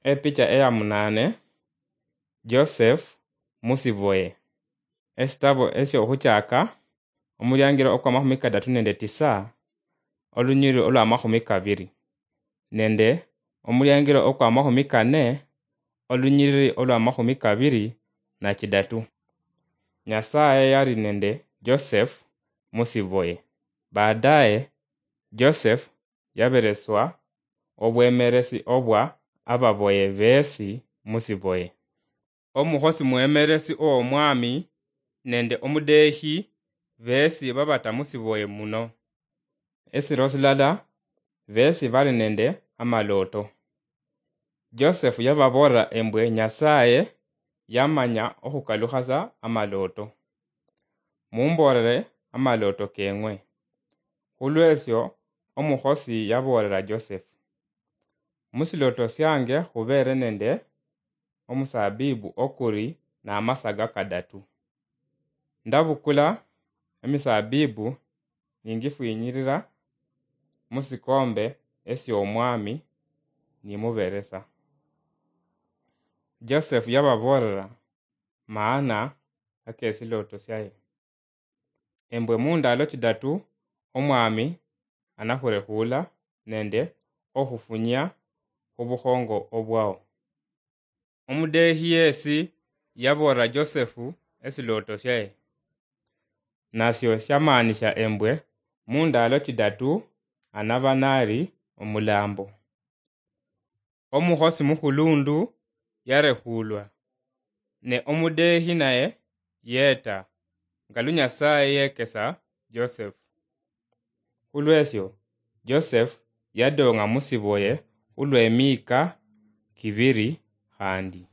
Epicha eya munane Joseph musivoye esitabo esyo huchaka omulyangiro okwa 39 olunyiri olwa 20 nende omulyangiro okwa 40 olunyiri olwa 23. Nyasaye yari nende Joseph musivoye. Baadaye Joseph yabereswa obwemeresi obwa ababoye besi musivoye. Omuhosi mwemeresi omwami nende omudehi besi babata musivoye muno. Esiro silala besi bali nende amaloto. Joseph yababora embwe Nyasaye yamanya okukaluhasa amaloto. Mumborere amaloto kengwe. Hulwesyo omuhosi yaborera Joseph. Musiloto syange hubere nende omusabibu okuri na amasaga kadatu. Ndabukula emisabibu ningifuinyirira musikombe esi omwami nimuberesa. Joseph yababorera maana akesiloto syaye. Embwe mundalo chidatu omwami anahurehula nende ohufunya hubuhongo obwao. Omudehi yesi yaborera Josefu esiloto syaye. Nasyo syamanisha embwe mundalo chidatu anaba nari omulambo. Omuhosi muhulundu yarehulwa ne omudehi naye yeta ngalu Nyasaye yekesa Joseph. Hulwesyo Joseph yadonga musivoye ulwe mika 2 handi.